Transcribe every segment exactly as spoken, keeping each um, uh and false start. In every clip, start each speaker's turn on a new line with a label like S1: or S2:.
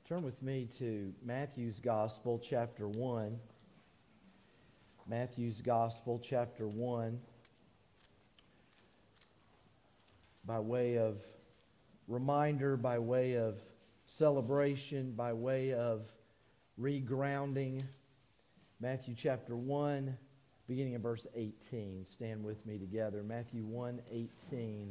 S1: Turn with me to Matthew's Gospel, chapter one. Matthew's Gospel, chapter one. By way of reminder, by way of celebration, by way of regrounding. Matthew chapter one, beginning in verse eighteen. Stand with me together. Matthew one, eighteen.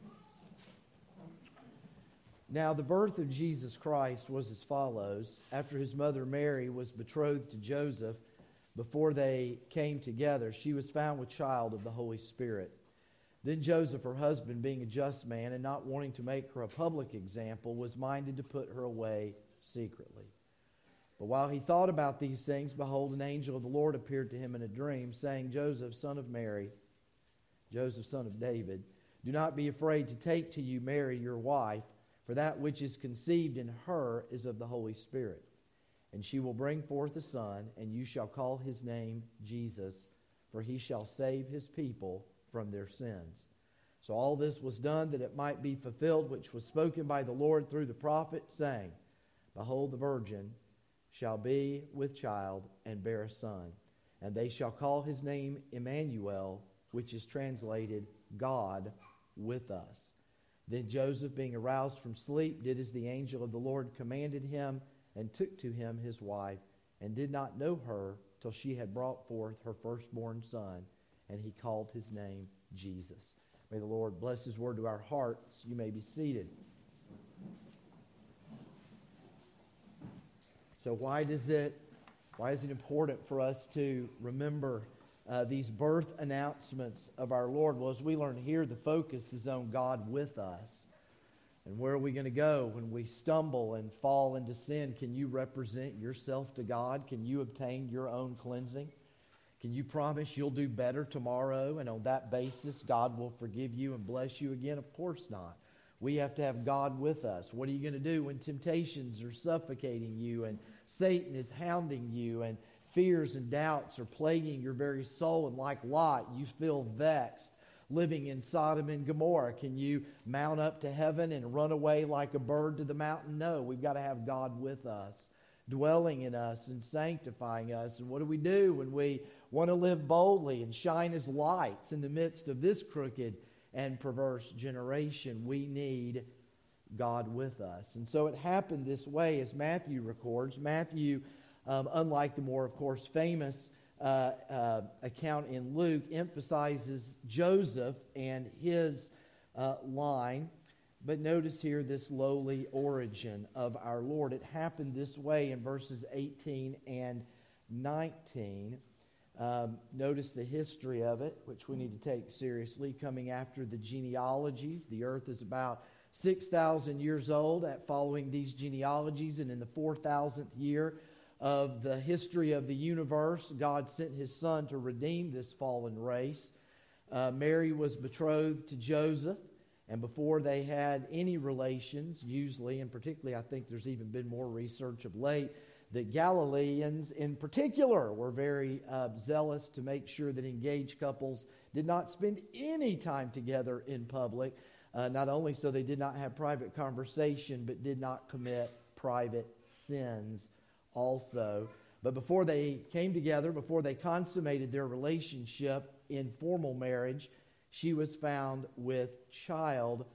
S1: Now the birth of Jesus Christ was as follows. After his mother Mary was betrothed to Joseph, before they came together, she was found with child of the Holy Spirit. Then Joseph, her husband, being a just man and not wanting to make her a public example, was minded to put her away secretly. But while he thought about these things, behold, an angel of the Lord appeared to him in a dream, saying, Joseph, son of Mary, Joseph, son of David, do not be afraid to take to you Mary, your wife, for that which is conceived in her is of the Holy Spirit. And she will bring forth a son, and you shall call his name Jesus, for he shall save his people from their sins. So all this was done that it might be fulfilled, which was spoken by the Lord through the prophet, saying, Behold, the virgin shall be with child and bear a son, and they shall call his name Emmanuel, which is translated God with us. Then Joseph, being aroused from sleep, did as the angel of the Lord commanded him, and took to him his wife, and did not know her till she had brought forth her firstborn son, and he called his name Jesus. May the Lord bless his word to our hearts. You may be seated. So why does it, why is it important for us to remember Uh, these birth announcements of our Lord? Well, as we learn here, the focus is on God with us. And where are we going to go when we stumble and fall into sin? Can you represent yourself to God? Can you obtain your own cleansing? Can you promise you'll do better tomorrow, and on that basis God will forgive you and bless you again? Of course not. We have to have God with us. What are you going to do when temptations are suffocating you and Satan is hounding you and fears and doubts are plaguing your very soul, and like Lot, you feel vexed living in Sodom and Gomorrah? Can you mount up to heaven and run away like a bird to the mountain? No, we've got to have God with us, dwelling in us and sanctifying us. And what do we do when we want to live boldly and shine as lights in the midst of this crooked and perverse generation? We need God with us. And so it happened this way, as Matthew records. Matthew, Um, unlike the more, of course, famous uh, uh, account in Luke, emphasizes Joseph and his uh, line. But notice here this lowly origin of our Lord. It happened this way in verses eighteen and nineteen. Um, notice the history of it, which we need to take seriously, coming after the genealogies. The earth is about six thousand years old at following these genealogies, and in the four thousandth year of the history of the universe, God sent his son to redeem this fallen race. Uh, Mary was betrothed to Joseph, and before they had any relations, usually, and particularly I think there's even been more research of late, that Galileans in particular were very uh, zealous to make sure that engaged couples did not spend any time together in public, uh, not only so they did not have private conversation, but did not commit private sins also. But before they came together, before they consummated their relationship in formal marriage, she was found with child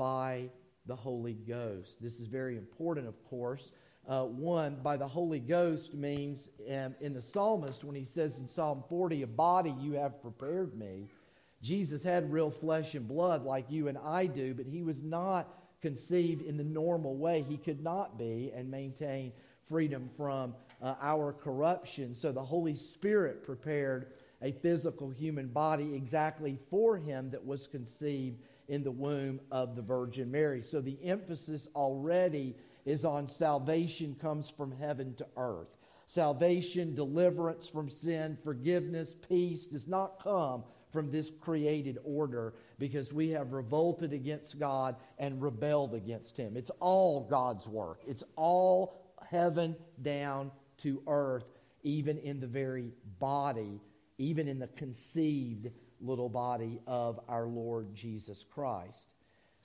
S1: by the Holy Ghost. This is very important, of course. Uh, one, by the Holy Ghost means um, in the psalmist, when he says in Psalm forty, a body you have prepared me. Jesus had real flesh and blood like you and I do, but he was not conceived in the normal way. He could not be and maintain freedom from uh, our corruption. So the Holy Spirit prepared a physical human body exactly for him that was conceived in the womb of the Virgin Mary. So the emphasis already is on salvation comes from heaven to earth. Salvation, deliverance from sin, forgiveness, peace does not come from this created order, because we have revolted against God and rebelled against him. It's all God's work. It's all heaven down to earth, even in the very body, even in the conceived little body of our Lord Jesus Christ.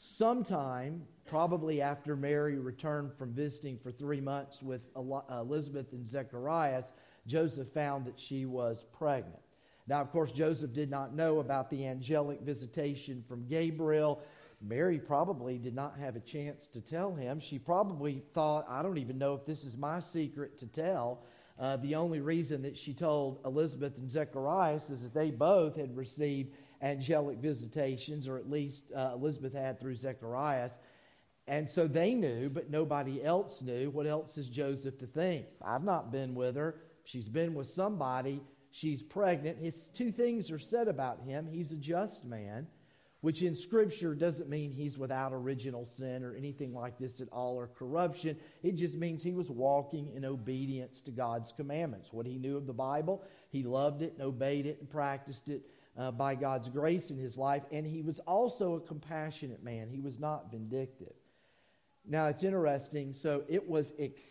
S1: Sometime, probably after Mary returned from visiting for three months with Elizabeth and Zechariah, Joseph found that she was pregnant. Now, of course, Joseph did not know about the angelic visitation from Gabriel. Mary probably did not have a chance to tell him. She probably thought, I don't even know if this is my secret to tell. Uh, the only reason that she told Elizabeth and Zechariah is that they both had received angelic visitations, or at least uh, Elizabeth had through Zechariah. And so they knew, but nobody else knew. What else is Joseph to think? I've not been with her. She's been with somebody. She's pregnant. It's two things are said about him. He's a just man, which in Scripture doesn't mean he's without original sin or anything like this at all, or corruption. It just means he was walking in obedience to God's commandments. What he knew of the Bible, he loved it and obeyed it and practiced it uh, by God's grace in his life. And he was also a compassionate man. He was not vindictive. Now, it's interesting. So it was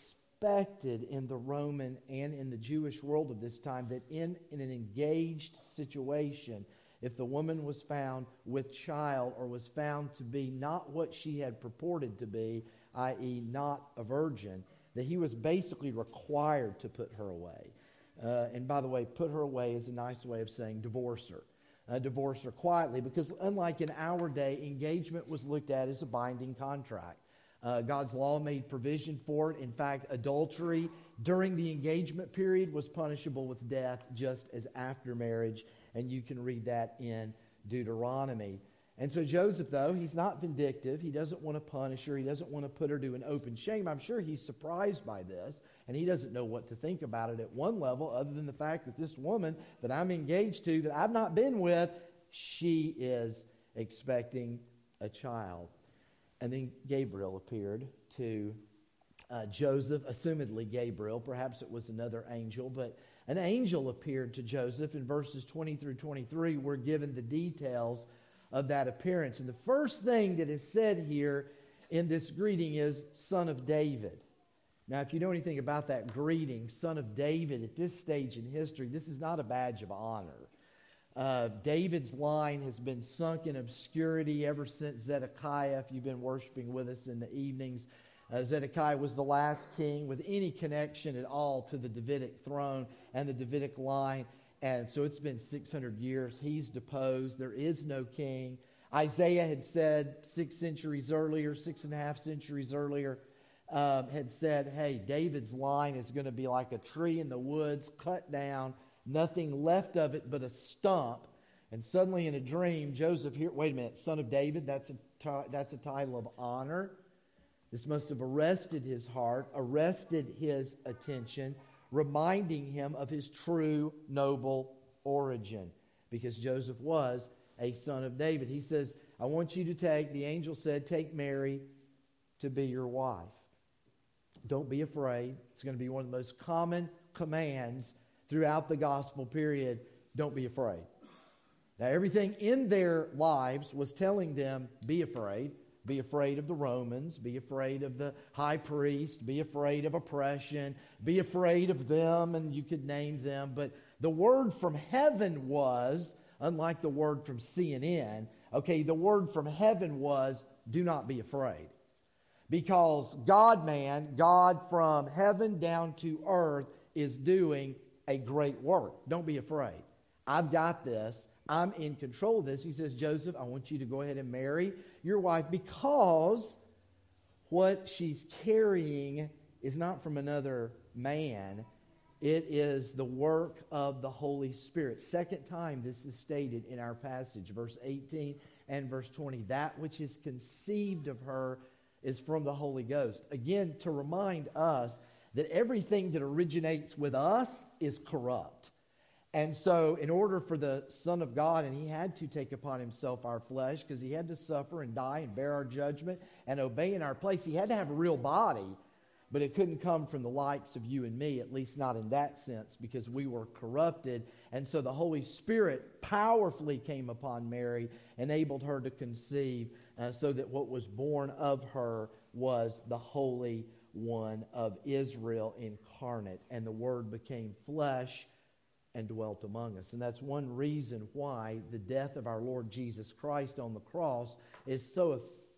S1: expected in the Roman and in the Jewish world of this time that in, in an engaged situation, if the woman was found with child or was found to be not what she had purported to be, that is not a virgin, that he was basically required to put her away. Uh, and by the way, put her away is a nice way of saying divorce her. Uh, divorce her quietly, because unlike in our day, engagement was looked at as a binding contract. Uh, God's law made provision for it. In fact, adultery during the engagement period was punishable with death, just as after marriage. And you can read that in Deuteronomy. And so Joseph, though, he's not vindictive. He doesn't want to punish her. He doesn't want to put her to an open shame. I'm sure he's surprised by this, and he doesn't know what to think about it at one level, other than the fact that this woman that I'm engaged to, that I've not been with, she is expecting a child. And then Gabriel appeared to uh, Joseph, assumedly Gabriel. Perhaps it was another angel, but an angel appeared to Joseph. In verses twenty through twenty-three, we're given the details of that appearance. And the first thing that is said here in this greeting is, Son of David. Now, if you know anything about that greeting, Son of David, at this stage in history, this is not a badge of honor. Uh, David's line has been sunk in obscurity ever since Zedekiah, if you've been worshiping with us in the evenings. Uh, Zedekiah was the last king with any connection at all to the Davidic throne and the Davidic line. And so it's been six hundred years. He's deposed. There is no king. Isaiah had said six centuries earlier, six and a half centuries earlier, um, had said, hey, David's line is going to be like a tree in the woods, cut down, nothing left of it but a stump. And suddenly in a dream, Joseph here, wait a minute, son of David, that's a, t- that's a title of honor. This must have arrested his heart, arrested his attention, reminding him of his true noble origin, because Joseph was a son of David. He says, I want you to take, the angel said, take Mary to be your wife. Don't be afraid. It's going to be one of the most common commands throughout the gospel period. Don't be afraid. Now, everything in their lives was telling them, be afraid. Be afraid of the Romans. Be afraid of the high priest. Be afraid of oppression. Be afraid of them, and you could name them. But the word from heaven was, unlike the word from C N N, okay, the word from heaven was, do not be afraid. Because God-man, God from heaven down to earth, is doing a great work. Don't be afraid. I've got this. I'm in control of this. He says, Joseph, I want you to go ahead and marry your wife, because what she's carrying is not from another man. It is the work of the Holy Spirit. Second time this is stated in our passage, verse eighteen and verse twenty. That which is conceived of her is from the Holy Ghost. Again, to remind us that everything that originates with us is corrupt. And so in order for the Son of God, and he had to take upon himself our flesh, because he had to suffer and die and bear our judgment and obey in our place, he had to have a real body, but it couldn't come from the likes of you and me, at least not in that sense, because we were corrupted. And so the Holy Spirit powerfully came upon Mary, enabled her to conceive, uh, so that what was born of her was the Holy One of Israel incarnate. And the Word became flesh and dwelt among us. And that's one reason why the death of our Lord Jesus Christ on the cross is so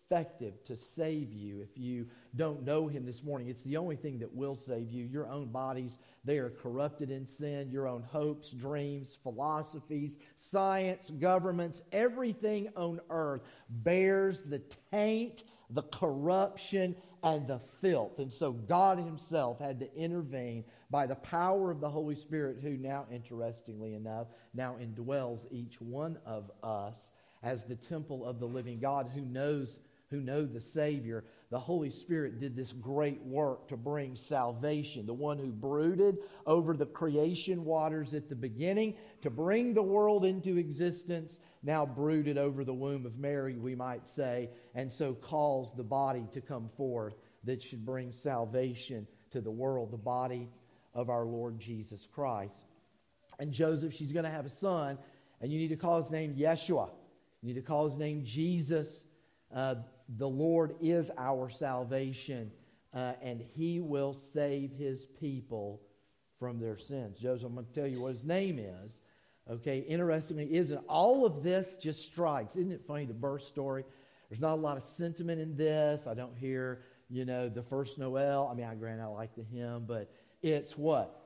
S1: effective to save you if you don't know Him this morning. It's the only thing that will save you. Your own bodies, they are corrupted in sin. Your own hopes, dreams, philosophies, science, governments, everything on earth bears the taint, the corruption, and the filth. And so God Himself had to intervene by the power of the Holy Spirit, who now, interestingly enough, now indwells each one of us as the temple of the living God who knows, who know the Savior. The Holy Spirit did this great work to bring salvation. The one who brooded over the creation waters at the beginning to bring the world into existence, now brooded over the womb of Mary, we might say, and so calls the body to come forth that should bring salvation to the world, the body of our Lord Jesus Christ. And Joseph, she's going to have a son, and you need to call his name Yeshua. You need to call his name Jesus. Uh, the Lord is our salvation, uh, and He will save His people from their sins. Joseph, I'm going to tell you what his name is. Okay, interestingly, isn't all of this just strikes? Isn't it funny, the birth story? There's not a lot of sentiment in this. I don't hear, you know, the first Noel. I mean, I grant I like the hymn, but it's what?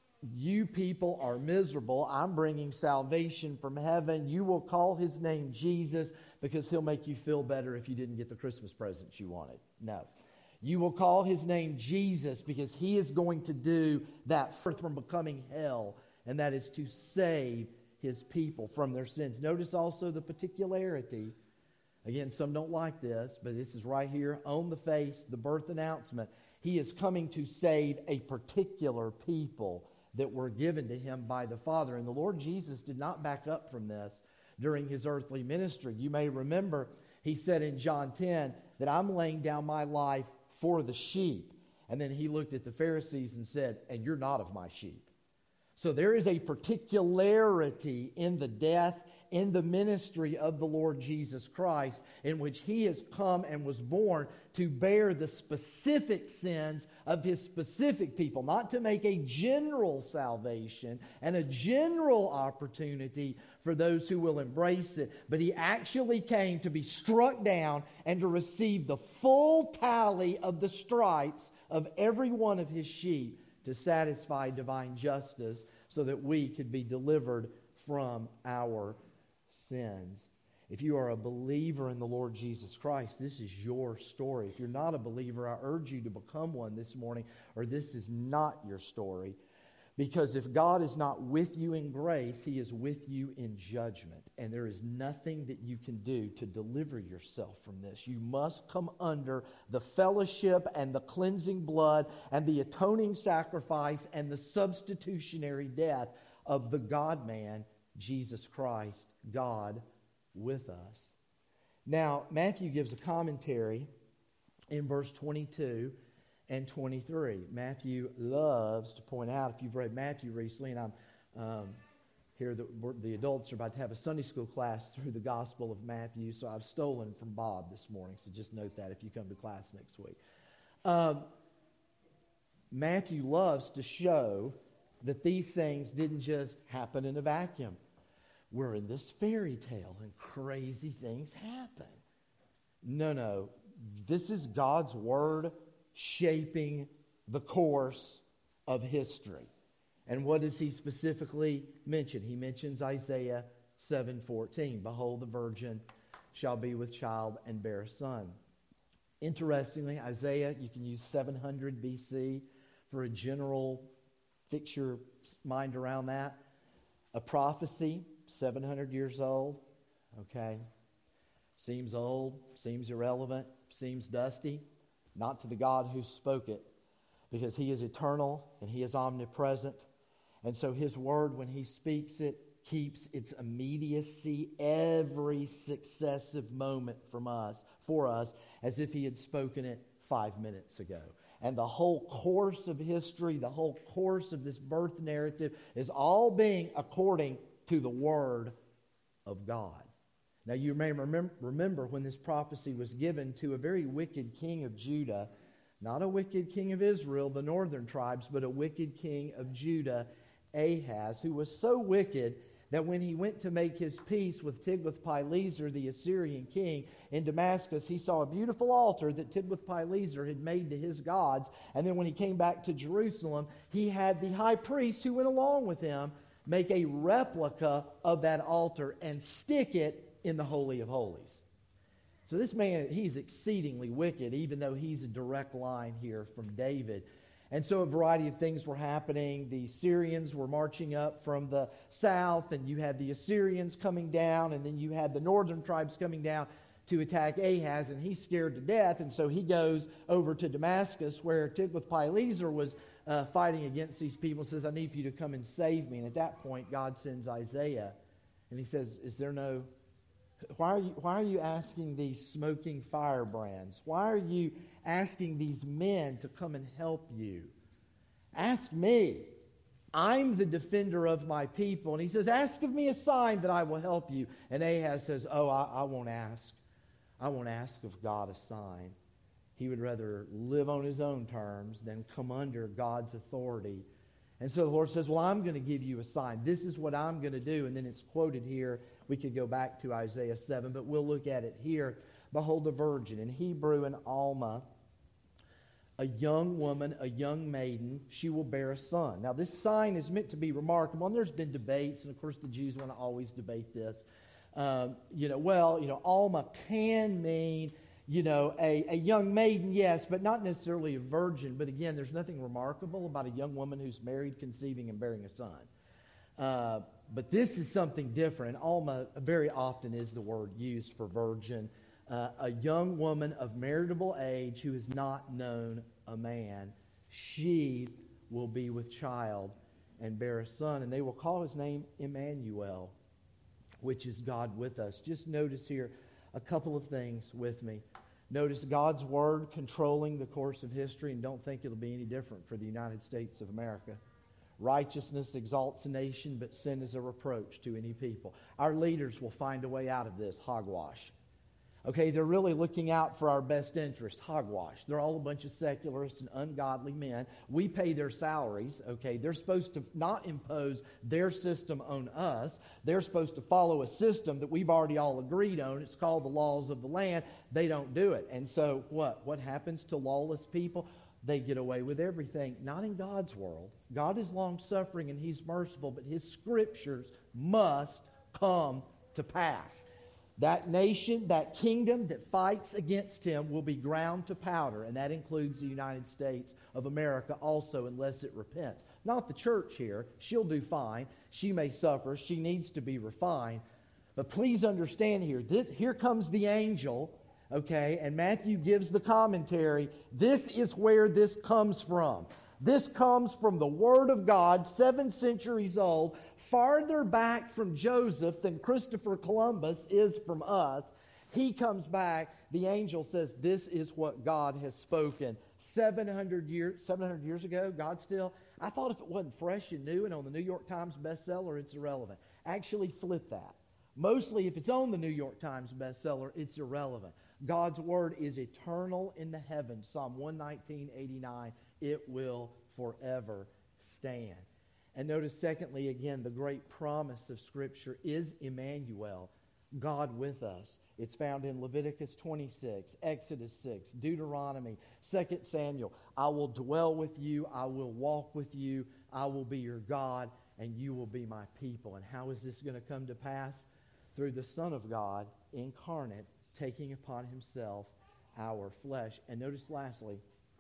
S1: You people are miserable. I'm bringing salvation from heaven. You will call His name Jesus because He'll make you feel better if you didn't get the Christmas presents you wanted. No. You will call His name Jesus because He is going to do that earth from becoming hell, and that is to save His people from their sins. Notice also the particularity. Again, some don't like this, but this is right here on the face, the birth announcement. He is coming to save a particular people that were given to Him by the Father. And the Lord Jesus did not back up from this during His earthly ministry. You may remember He said in John ten that I'm laying down my life for the sheep. And then He looked at the Pharisees and said, and you're not of my sheep. So there is a particularity in the death, in the ministry of the Lord Jesus Christ, in which He has come and was born to bear the specific sins of His specific people, not to make a general salvation and a general opportunity for those who will embrace it, but He actually came to be struck down and to receive the full tally of the stripes of every one of His sheep to satisfy divine justice so that we could be delivered from our sins. If you are a believer in the Lord Jesus Christ, this is your story. If you're not a believer, I urge you to become one this morning, or this is not your story. Because if God is not with you in grace, He is with you in judgment. And there is nothing that you can do to deliver yourself from this. You must come under the fellowship and the cleansing blood and the atoning sacrifice and the substitutionary death of the God-man, Jesus Christ, God with us. Now, Matthew gives a commentary in verse twenty-two and twenty-three. Matthew loves to point out, if you've read Matthew recently, and I'm um, here, the, the adults are about to have a Sunday school class through the Gospel of Matthew, so I've stolen from Bob this morning, so just note that if you come to class next week. Um, Matthew loves to show that these things didn't just happen in a vacuum. We're in this fairy tale and crazy things happen. No, no. This is God's Word shaping the course of history. And what does He specifically mention? He mentions Isaiah seven fourteen. Behold, the virgin shall be with child and bear a son. Interestingly, Isaiah, you can use seven hundred B C for a general, fix your mind around that. A prophecy, seven hundred years old. Okay. Seems old, seems irrelevant, seems dusty. Not to the God who spoke it, because He is eternal and He is omnipresent. And so His word, when He speaks it, keeps its immediacy every successive moment from us, for us, as if He had spoken it five minutes ago. And the whole course of history, the whole course of this birth narrative is all being according to the Word of God. Now you may remember, remember when this prophecy was given to a very wicked king of Judah, not a wicked king of Israel, the northern tribes, but a wicked king of Judah, Ahaz, who was so wicked that when he went to make his peace with Tiglath-Pileser, the Assyrian king, in Damascus, he saw a beautiful altar that Tiglath-Pileser had made to his gods. And then when he came back to Jerusalem, he had the high priest who went along with him make a replica of that altar and stick it in the Holy of Holies. So this man, he's exceedingly wicked, even though he's a direct line here from David. And so a variety of things were happening. The Syrians were marching up from the south, and you had the Assyrians coming down, and then you had the northern tribes coming down to attack Ahaz, and he's scared to death. And so he goes over to Damascus, where Tiglath-Pileser was uh, fighting against these people, and says, I need for you to come and save me. And at that point, God sends Isaiah, and he says, is there no... Why are you, why are you asking these smoking firebrands? Why are you asking these men to come and help you? Ask me. I'm the defender of my people. And he says, ask of me a sign that I will help you. And Ahaz says, oh, I, I won't ask. I won't ask of God a sign. He would rather live on his own terms than come under God's authority. And so the Lord says, well, I'm going to give you a sign. This is what I'm going to do. And then it's quoted here. We could go back to Isaiah seven, but we'll look at it here. Behold, a virgin, in Hebrew, an Alma, a young woman, a young maiden, she will bear a son. Now, this sign is meant to be remarkable, and there's been debates, and of course the Jews want to always debate this. Um, you know, well, you know, Alma can mean, you know, a, a young maiden, yes, but not necessarily a virgin. But again, there's nothing remarkable about a young woman who's married, conceiving, and bearing a son. Uh, but this is something different. Alma very often is the word used for virgin. Uh, a young woman of marriageable age who has not known a man. She will be with child and bear a son, and they will call his name Emmanuel, which is God with us. Just notice here a couple of things with me. Notice God's word controlling the course of history, and don't think it'll be any different for the United States of America. Righteousness exalts a nation, but sin is a reproach to any people. Our leaders will find a way out of this hogwash. Okay, they're really looking out for our best interest. Hogwash. They're all a bunch of secularists and ungodly men. We pay their salaries. Okay, they're supposed to not impose their system on us. They're supposed to follow a system that we've already all agreed on. It's called the laws of the land. They don't do it. And so what? What happens to lawless people? They get away with everything. Not in God's world. God is long-suffering and He's merciful, but His scriptures must come to pass. That nation, that kingdom that fights against Him will be ground to powder, and that includes the United States of America also, unless it repents. Not the church here. She'll do fine. She may suffer. She needs to be refined. But please understand here, this, here comes the angel. Okay, and Matthew gives the commentary. This is where this comes from. This comes from the Word of God, seven centuries old, farther back from Joseph than Christopher Columbus is from us. He comes back. The angel says, this is what God has spoken. seven hundred years, seven hundred years ago, God still... I thought if it wasn't fresh and new and on the New York Times bestseller, it's irrelevant. Actually, flip that. Mostly, if it's on the New York Times bestseller, it's irrelevant. God's word is eternal in the heavens. Psalm one nineteen, eighty-nine. It will forever stand. And notice, secondly, again, the great promise of Scripture is Emmanuel, God with us. It's found in Leviticus twenty-six, Exodus six, Deuteronomy, Second Samuel. I will dwell with you. I will walk with you. I will be your God, and you will be my people. And how is this going to come to pass? Through the Son of God, incarnate, taking upon Himself our flesh. And notice lastly,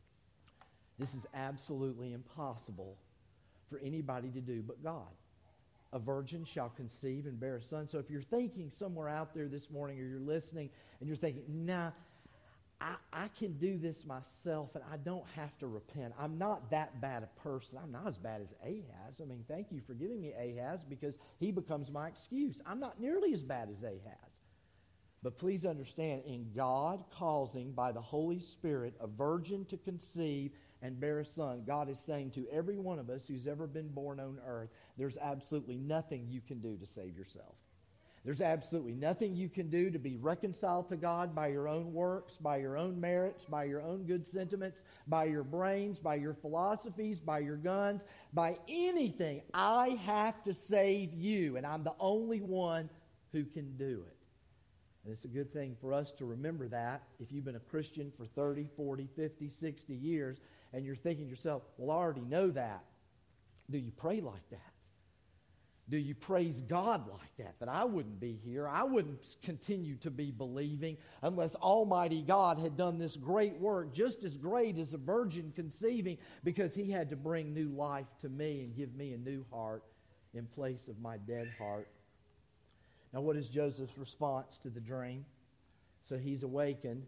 S1: this is absolutely impossible for anybody to do but God. A virgin shall conceive and bear a son. So if you're thinking somewhere out there this morning, or you're listening and you're thinking, nah, I, I can do this myself and I don't have to repent. I'm not that bad a person. I'm not as bad as Ahaz. I mean, thank you for giving me Ahaz, because he becomes my excuse. I'm not nearly as bad as Ahaz. But please understand, in God causing by the Holy Spirit a virgin to conceive and bear a son, God is saying to every one of us who's ever been born on earth, there's absolutely nothing you can do to save yourself. There's absolutely nothing you can do to be reconciled to God by your own works, by your own merits, by your own good sentiments, by your brains, by your philosophies, by your guns, by anything. I have to save you, and I'm the only one who can do it. And it's a good thing for us to remember that. If you've been a Christian for thirty, forty, fifty, sixty years, and you're thinking to yourself, well, I already know that. Do you pray like that? Do you praise God like that? That I wouldn't be here. I wouldn't continue to be believing unless Almighty God had done this great work, just as great as a virgin conceiving, because He had to bring new life to me and give me a new heart in place of my dead heart. Now, what is Joseph's response to the dream? So he's awakened.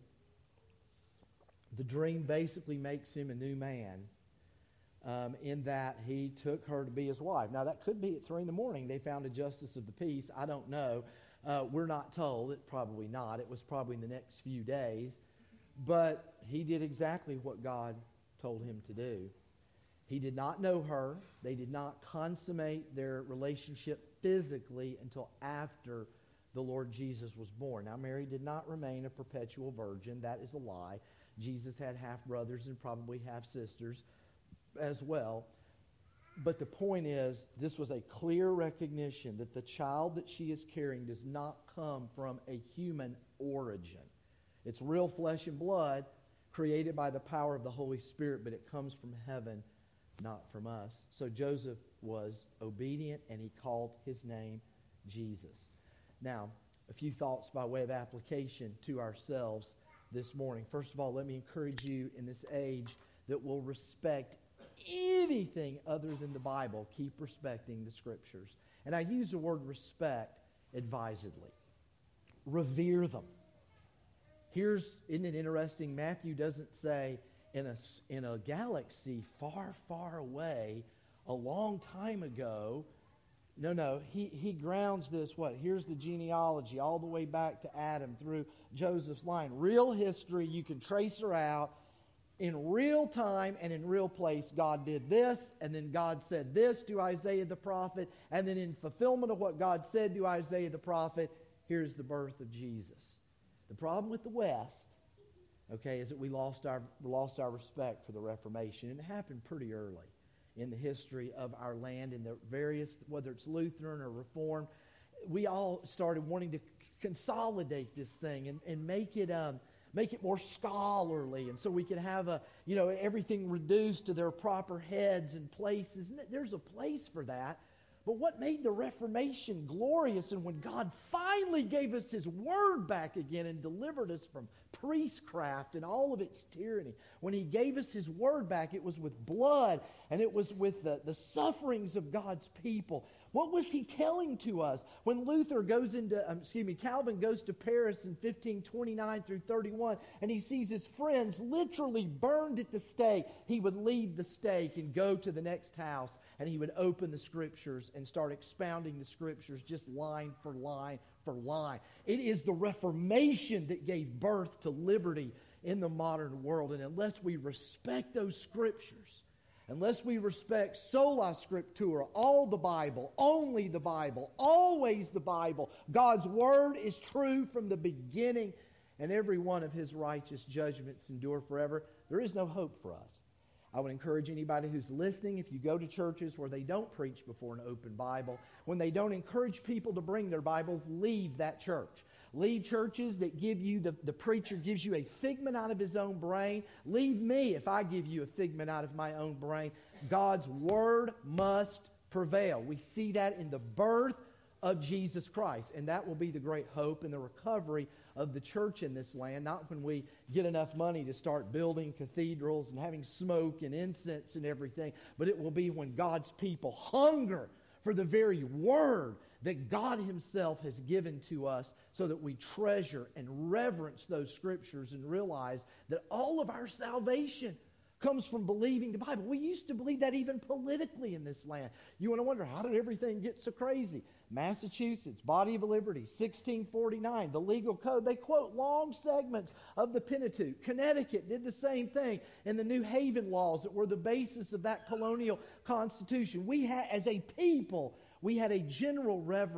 S1: The dream basically makes him a new man. Um, in that he took her to be his wife. Now, that could be at three in the morning. They found a justice of the peace. I don't know. Uh, we're not told. It probably not. It was probably in the next few days. But he did exactly what God told him to do. He did not know her. They did not consummate their relationship physically until after the Lord Jesus was born. Now, Mary did not remain a perpetual virgin. That is a lie. Jesus had half-brothers and probably half-sisters as well. But the point is, this was a clear recognition that the child that she is carrying does not come from a human origin. It's real flesh and blood created by the power of the Holy Spirit, but it comes from heaven, not from us. So Joseph was obedient, and he called his name Jesus. Now, a few thoughts by way of application to ourselves this morning. First of all, let me encourage you in this age that will respect anything other than the Bible. Keep respecting the Scriptures. And I use the word respect advisedly. Revere them. Here's, isn't it interesting? Matthew doesn't say in a, in a galaxy far, far away, a long time ago. No, no. He, he grounds this, what? Here's the genealogy all the way back to Adam through Joseph's line. Real history. You can trace her out. In real time and in real place, God did this, and then God said this to Isaiah the prophet, and then in fulfillment of what God said to Isaiah the prophet, here's the birth of Jesus. The problem with the West, okay, is that we lost our lost our respect for the Reformation, and it happened pretty early in the history of our land, in the various, whether it's Lutheran or Reformed. We all started wanting to consolidate this thing and, and make it... Um, Make it more scholarly, and so we could have a, you know, everything reduced to their proper heads and places. And there's a place for that. But what made the Reformation glorious, and when God finally gave us His Word back again and delivered us from priestcraft and all of its tyranny, when He gave us His Word back, it was with blood, and it was with the, the sufferings of God's people. What was He telling to us? When Luther goes into, um, excuse me, Calvin goes to Paris in fifteen twenty-nine through thirty-one, and he sees his friends literally burned at the stake, he would leave the stake and go to the next house, and he would open the Scriptures and start expounding the Scriptures just line for line for line. It is the Reformation that gave birth to liberty in the modern world. And unless we respect those Scriptures, unless we respect sola scriptura, all the Bible, only the Bible, always the Bible, God's Word is true from the beginning, and every one of His righteous judgments endure forever, there is no hope for us. I would encourage anybody who's listening, if you go to churches where they don't preach before an open Bible, when they don't encourage people to bring their Bibles, leave that church. Leave churches that give you, the, the preacher gives you a figment out of his own brain. Leave me if I give you a figment out of my own brain. God's Word must prevail. We see that in the birth of Jesus Christ. And that will be the great hope and the recovery of the church in this land. Not when we get enough money to start building cathedrals and having smoke and incense and everything, but it will be when God's people hunger for the very Word that God Himself has given to us, so that we treasure and reverence those Scriptures and realize that all of our salvation comes from believing the Bible. We used to believe that even politically in this land. You want to wonder, how did everything get so crazy? Massachusetts, Body of Liberty, sixteen forty-nine, the legal code. They quote long segments of the Pentateuch. Connecticut did the same thing in the New Haven laws that were the basis of that colonial constitution. We had, as a people, we had a general reverence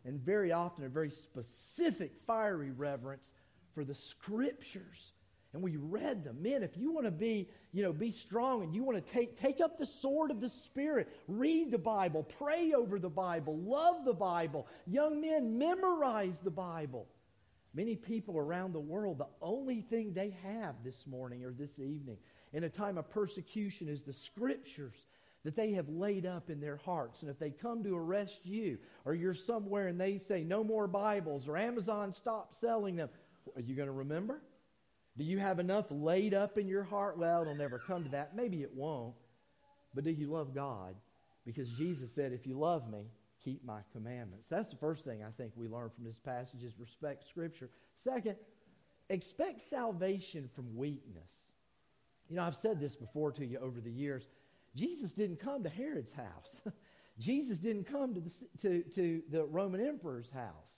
S1: and very often a very specific, fiery reverence for the Scriptures. And we read them. Men, if you want to be, you know, be strong and you want to take, take up the sword of the Spirit, read the Bible, pray over the Bible, love the Bible. Young men, memorize the Bible. Many people around the world, the only thing they have this morning or this evening in a time of persecution is the Scriptures that they have laid up in their hearts. And if they come to arrest you, or you're somewhere and they say, no more Bibles, or Amazon stopped selling them, are you going to remember? Do you have enough laid up in your heart? Well, it'll never come to that. Maybe it won't. But do you love God? Because Jesus said, if you love me, keep my commandments. That's the first thing I think we learn from this passage is respect Scripture. Second, expect salvation from weakness. You know, I've said this before to you over the years. Jesus didn't come to Herod's house. Jesus didn't come to the, to, to the Roman emperor's house.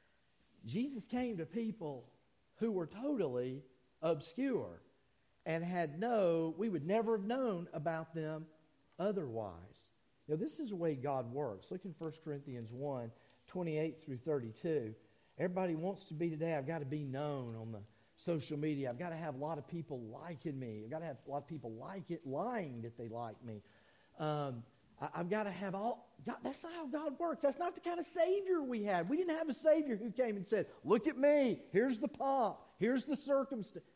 S1: Jesus came to people who were totally obscure and had no, we would never have known about them otherwise. Now, this is the way God works. Look in First Corinthians one, twenty-eight through thirty-two. Everybody wants to be today, I've got to be known on the social media. I've got to have a lot of people liking me. I've got to have a lot of people like it, lying that they like me. Um, I, I've got to have all... God, that's not how God works. That's not the kind of Savior we had. We didn't have a Savior who came and said, look at me. Here's the pomp. Here's the circumstance.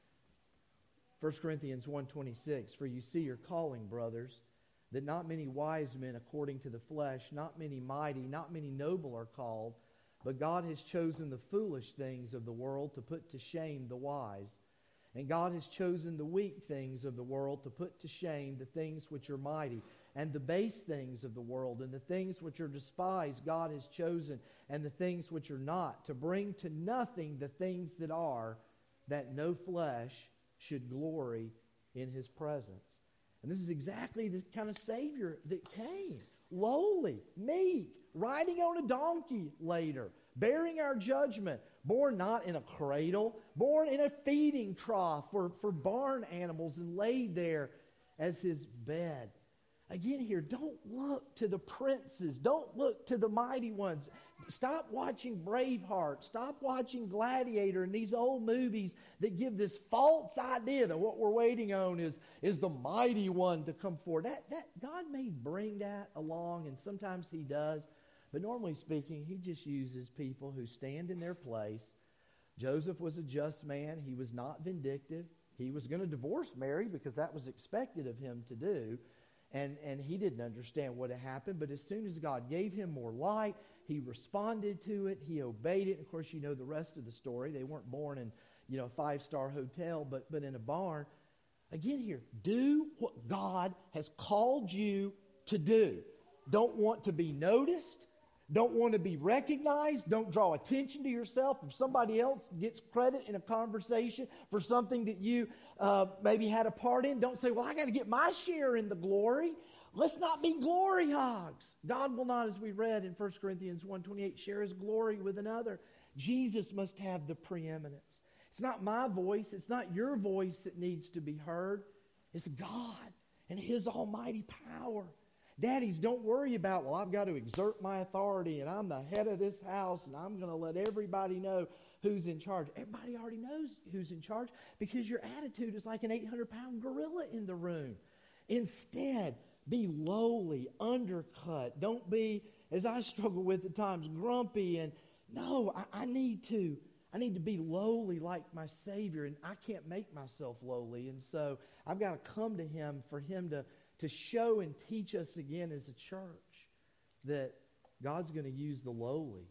S1: First Corinthians one twenty-six, for you see your calling, brothers, that not many wise men according to the flesh, not many mighty, not many noble are called, but God has chosen the foolish things of the world to put to shame the wise. And God has chosen the weak things of the world to put to shame the things which are mighty. And the base things of the world and the things which are despised God has chosen, and the things which are not, to bring to nothing the things that are, that no flesh should glory in His presence. And this is exactly the kind of Savior that came. Lowly, meek, riding on a donkey later, bearing our judgment, born not in a cradle, born in a feeding trough for, for barn animals, and laid there as His bed. Again here, don't look to the princes. Don't look to the mighty ones. Stop watching Braveheart. Stop watching Gladiator and these old movies that give this false idea that what we're waiting on is, is the mighty one to come forward. That, that, God may bring that along, and sometimes He does. But normally speaking, He just uses people who stand in their place. Joseph was a just man. He was not vindictive. He was going to divorce Mary because that was expected of him to do. And, and he didn't understand what had happened. But as soon as God gave him more light, he responded to it. He obeyed it. And of course, you know the rest of the story. They weren't born in, you know, a five-star hotel, but, but in a barn. Again here, do what God has called you to do. Don't want to be noticed. Don't want to be recognized. Don't draw attention to yourself. If somebody else gets credit in a conversation for something that you uh, maybe had a part in, don't say, well, I got to get my share in the glory. Let's not be glory hogs. God will not, as we read in First Corinthians one twenty-eight, share His glory with another. Jesus must have the preeminence. It's not my voice. It's not your voice that needs to be heard. It's God and His almighty power. Daddies, don't worry about, well, I've got to exert my authority and I'm the head of this house and I'm going to let everybody know who's in charge. Everybody already knows who's in charge because your attitude is like an eight hundred pound gorilla in the room. Instead, be lowly, undercut. Don't be, as I struggle with at times, grumpy. And no, I, I need to. I need to be lowly like my Savior, and I can't make myself lowly. And so I've got to come to Him for Him to to show and teach us again as a church that God's going to use the lowly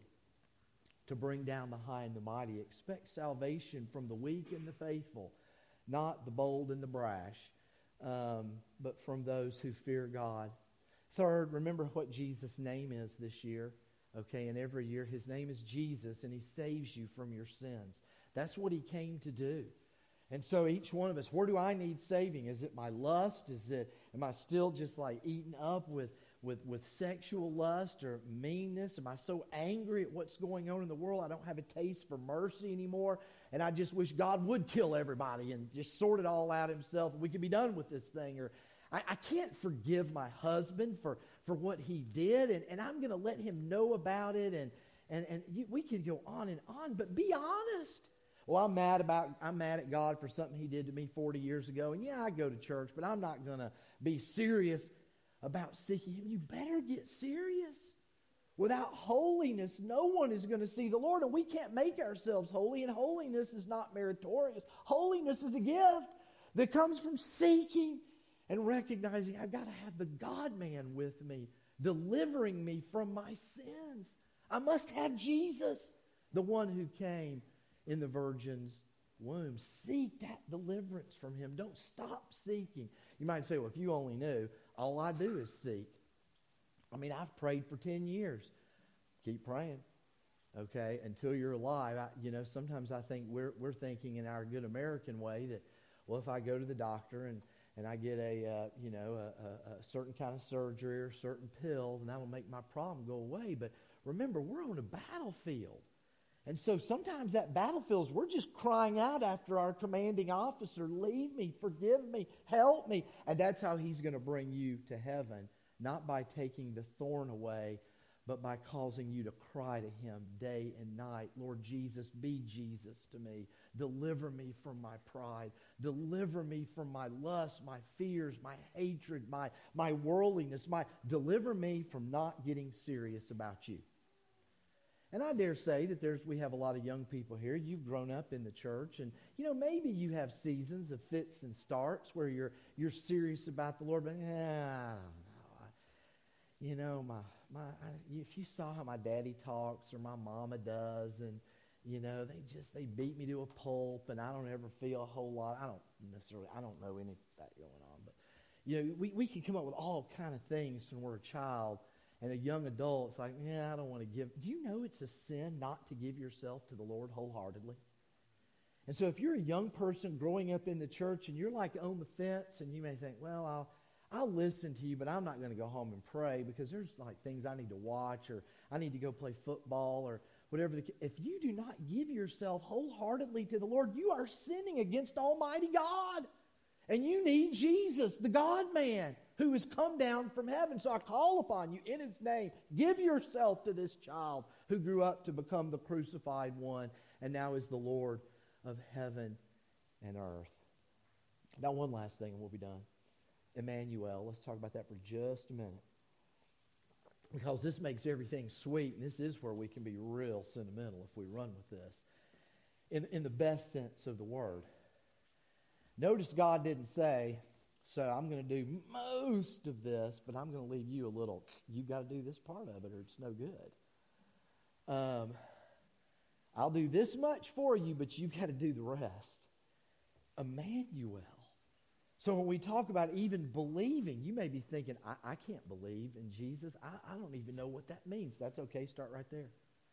S1: to bring down the high and the mighty. Expect salvation from the weak and the faithful, not the bold and the brash, um, but from those who fear God. Third, remember what Jesus' name is this year. Okay, and every year His name is Jesus, and He saves you from your sins. That's what He came to do. And so each one of us, where do I need saving? Is it my lust? Is it, am I still just like eaten up with, with, with sexual lust or meanness? Am I so angry at what's going on in the world I don't have a taste for mercy anymore? And I just wish God would kill everybody and just sort it all out Himself and we could be done with this thing. Or I, I can't forgive my husband for, for what he did, and, and I'm going to let him know about it, and And, and you, we could go on and on, but be honest. Well, I'm mad about I'm mad at God for something He did to me forty years ago. And yeah, I go to church, but I'm not going to be serious about seeking Him. You better get serious. Without holiness, no one is going to see the Lord. And we can't make ourselves holy. And holiness is not meritorious. Holiness is a gift that comes from seeking and recognizing I've got to have the God-man with me, delivering me from my sins. I must have Jesus, the one who came in the virgin's womb. Seek that deliverance from Him. Don't stop seeking. You might say, well, if you only knew, all I do is seek. I mean, I've prayed for ten years. Keep praying, okay, until you're alive. I, you know, sometimes I think we're we're thinking in our good American way that, well, if I go to the doctor and, and I get a, uh, you know, a, a, a certain kind of surgery or a certain pill, then that will make my problem go away. But remember, we're on a battlefield. And so sometimes that battlefield is we're just crying out after our commanding officer, lead me, forgive me, help me. And that's how He's going to bring you to heaven, not by taking the thorn away, but by causing you to cry to Him day and night. Lord Jesus, be Jesus to me. Deliver me from my pride. Deliver me from my lust, my fears, my hatred, my, my worldliness. My, deliver me from not getting serious about You. And I dare say that there's we have a lot of young people here. You've grown up in the church, and you know maybe you have seasons of fits and starts where you're you're serious about the Lord, but eh, I don't know. I, you know, my my I, if you saw how my daddy talks or my mama does, and you know they just they beat me to a pulp, and I don't ever feel a whole lot. I don't necessarily I don't know any of that going on, but you know we we can come up with all kind of things when we're a child. And a young adult, it's like, yeah, I don't want to give. Do you know it's a sin not to give yourself to the Lord wholeheartedly? And so if you're a young person growing up in the church and you're like on the fence and you may think, well, I'll I'll listen to you, but I'm not going to go home and pray because there's like things I need to watch or I need to go play football or whatever. The, if you do not give yourself wholeheartedly to the Lord, you are sinning against Almighty God. And you need Jesus, the God-man, who has come down from heaven. So I call upon you in His name. Give yourself to this child who grew up to become the crucified one and now is the Lord of heaven and earth. Now, one last thing and we'll be done. Emmanuel. Let's talk about that for just a minute. Because this makes everything sweet, and this is where we can be real sentimental if we run with this. In, in the best sense of the word. Notice God didn't say, so I'm going to do most of this, but I'm going to leave you a little, you got to do this part of it or it's no good. Um, I'll do this much for you, but you've got to do the rest. Emmanuel. So when we talk about even believing, you may be thinking, I, I can't believe in Jesus. I, I don't even know what that means. That's okay. Start right there.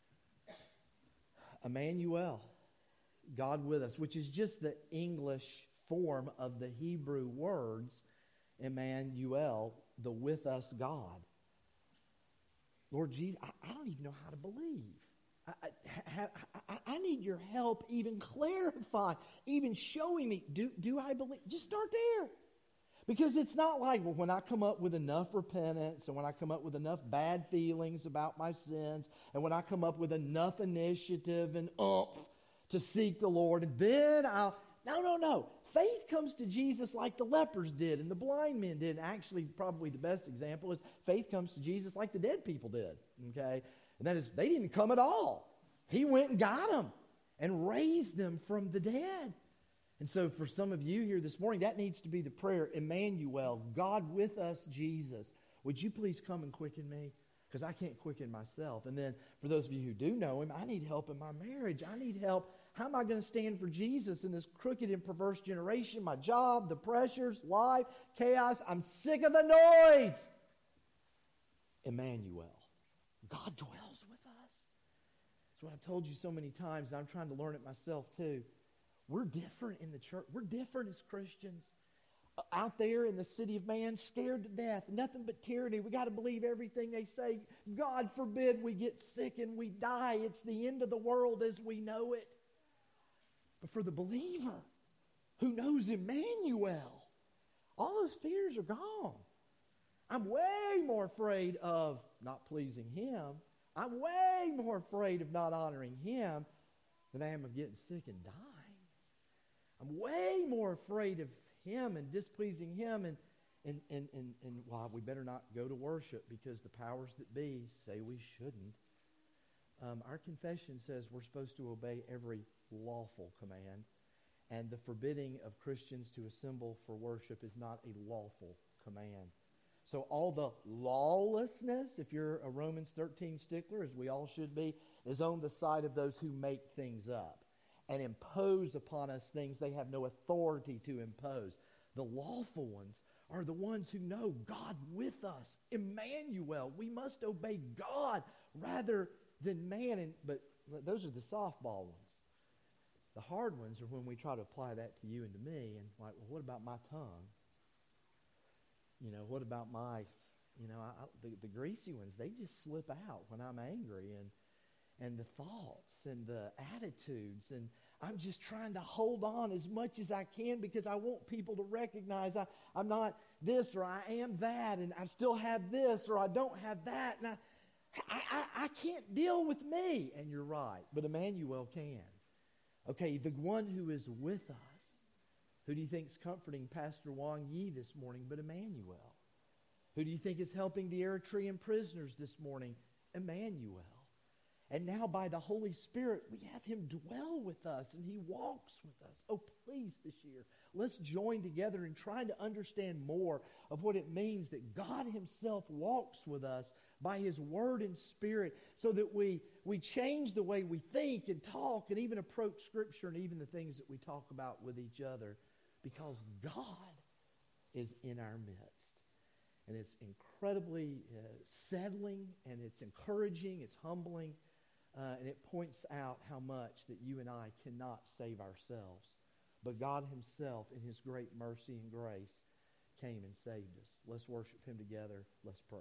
S1: Emmanuel, God with us, which is just the English form of the Hebrew words, Emmanuel, the with us God. Lord Jesus, I, I don't even know how to believe. I, I, I, I need your help even clarifying, even showing me, do, do I believe? Just start there. Because it's not like, well, when I come up with enough repentance and when I come up with enough bad feelings about my sins and when I come up with enough initiative and oomph to seek the Lord, and then I'll, no, no, no. Faith comes to Jesus like the lepers did and the blind men did. Actually, probably the best example is faith comes to Jesus like the dead people did. Okay? And that is, they didn't come at all. He went and got them and raised them from the dead. And so for some of you here this morning, that needs to be the prayer. Emmanuel, God with us, Jesus. Would you please come and quicken me? Because I can't quicken myself. And then for those of you who do know Him, I need help in my marriage. I need help. How am I going to stand for Jesus in this crooked and perverse generation? My job, the pressures, life, chaos. I'm sick of the noise. Emmanuel. God dwells with us. That's what I've told you so many times. And I'm trying to learn it myself too. We're different in the church. We're different as Christians. Out there in the city of man, scared to death. Nothing but tyranny. We got to believe everything they say. God forbid we get sick and we die. It's the end of the world as we know it. But for the believer who knows Emmanuel, all those fears are gone. I'm way more afraid of not pleasing Him I'm way more afraid of not honoring Him than I am of getting sick and dying. I'm way more afraid of Him and displeasing Him and and and and, and well, we better not go to worship because the powers that be say we shouldn't. Um, our confession says we're supposed to obey every lawful command, and the forbidding of Christians to assemble for worship is not a lawful command. So all the lawlessness, if you're a Romans thirteen stickler, as we all should be, is on the side of those who make things up and impose upon us things they have no authority to impose. The lawful ones are the ones who know God with us, Emmanuel. We must obey God rather than man. And, but those are the softball ones. The hard ones are when we try to apply that to you and to me. And like, well, what about my tongue? You know, what about my, you know, I, I, the, the greasy ones, they just slip out when I'm angry. And and the thoughts and the attitudes. And I'm just trying to hold on as much as I can because I want people to recognize I, I'm not this or I am that and I still have this or I don't have that. And I, I, I, I can't deal with me. And you're right, but Emmanuel can. Okay, the one who is with us. Who do you think is comforting Pastor Wang Yi this morning but Emmanuel? Who do you think is helping the Eritrean prisoners this morning? Emmanuel. And now by the Holy Spirit, we have Him dwell with us and He walks with us. Oh, please, this year, let's join together in trying to understand more of what it means that God Himself walks with us by His Word and Spirit so that we, we change the way we think and talk and even approach Scripture and even the things that we talk about with each other because God is in our midst. And it's incredibly uh, settling and it's encouraging, it's humbling. Uh, and it points out how much that you and I cannot save ourselves. But God Himself, in His great mercy and grace, came and saved us. Let's worship Him together. Let's pray.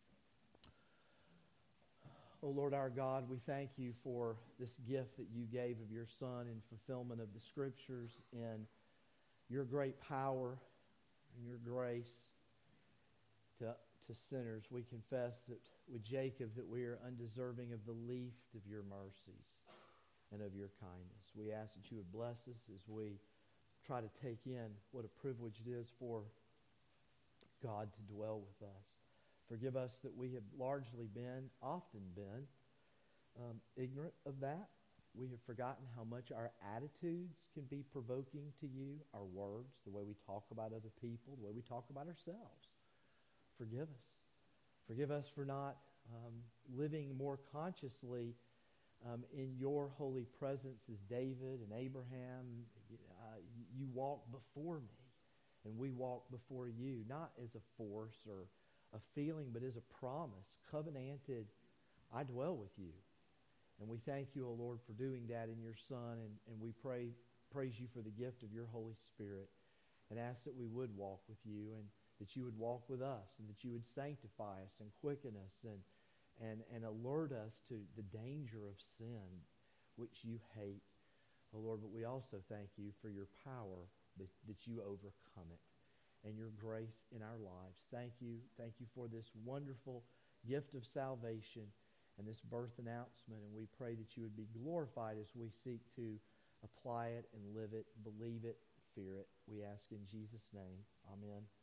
S1: Oh, Lord our God, we thank You for this gift that You gave of Your Son in fulfillment of the Scriptures in Your great power and Your grace to to sinners. We confess that with Jacob that we are undeserving of the least of Your mercies and of Your kindness. We ask that You would bless us as we try to take in what a privilege it is for God to dwell with us. Forgive us that we have largely been, often been, um, ignorant of that. We have forgotten how much our attitudes can be provoking to You, our words, the way we talk about other people, the way we talk about ourselves. Forgive us. Forgive us for not um, living more consciously um, in Your holy presence as David and Abraham. Uh, you walk before me, and we walk before You, not as a force or a feeling, but as a promise, covenanted. I dwell with You. And we thank You, O Lord, for doing that in Your Son, and, and we pray, praise You for the gift of Your Holy Spirit, and ask that we would walk with You, and that You would walk with us, and that You would sanctify us and quicken us and, and, and alert us to the danger of sin, which You hate. Oh Lord, but we also thank You for Your power, that, that You overcome it, and Your grace in our lives. Thank You. Thank You for this wonderful gift of salvation and this birth announcement, and we pray that You would be glorified as we seek to apply it and live it, believe it, fear it. We ask in Jesus' name. Amen.